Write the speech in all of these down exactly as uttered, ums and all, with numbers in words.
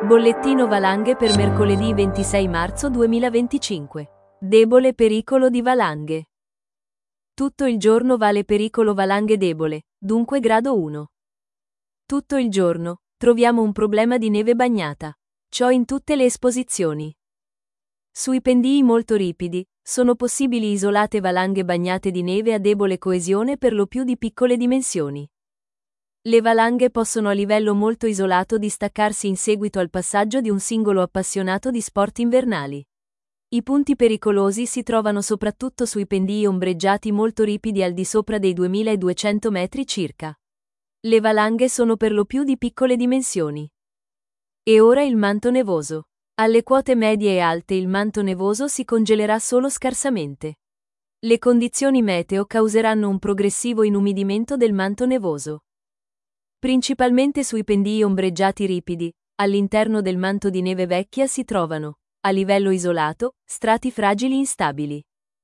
Bollettino valanghe per mercoledì ventisei marzo duemilaventicinque. Debole pericolo di valanghe. Tutto il giorno vale pericolo valanghe debole, dunque grado uno. Tutto il giorno troviamo un problema di neve bagnata. Ciò in tutte le esposizioni. Sui pendii molto ripidi, sono possibili isolate valanghe bagnate di neve a debole coesione per lo più di piccole dimensioni. Le valanghe possono a livello molto isolato distaccarsi in seguito al passaggio di un singolo appassionato di sport invernali. I punti pericolosi si trovano soprattutto sui pendii ombreggiati molto ripidi al di sopra dei duemiladuecento metri circa. Le valanghe sono per lo più di piccole dimensioni. E ora il manto nevoso. Alle quote medie e alte il manto nevoso si congelerà solo scarsamente. Le condizioni meteo causeranno un progressivo inumidimento del manto nevoso. Principalmente sui pendii ombreggiati ripidi, all'interno del manto di neve vecchia si trovano, a livello isolato, strati fragili instabili.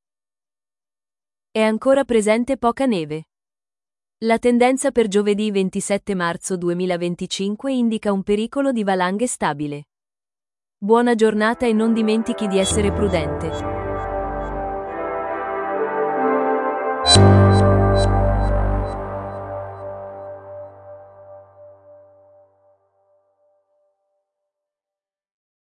È ancora presente poca neve. La tendenza per giovedì ventisette marzo duemilaventicinque indica un pericolo di valanghe stabile. Buona giornata e non dimentichi di essere prudente.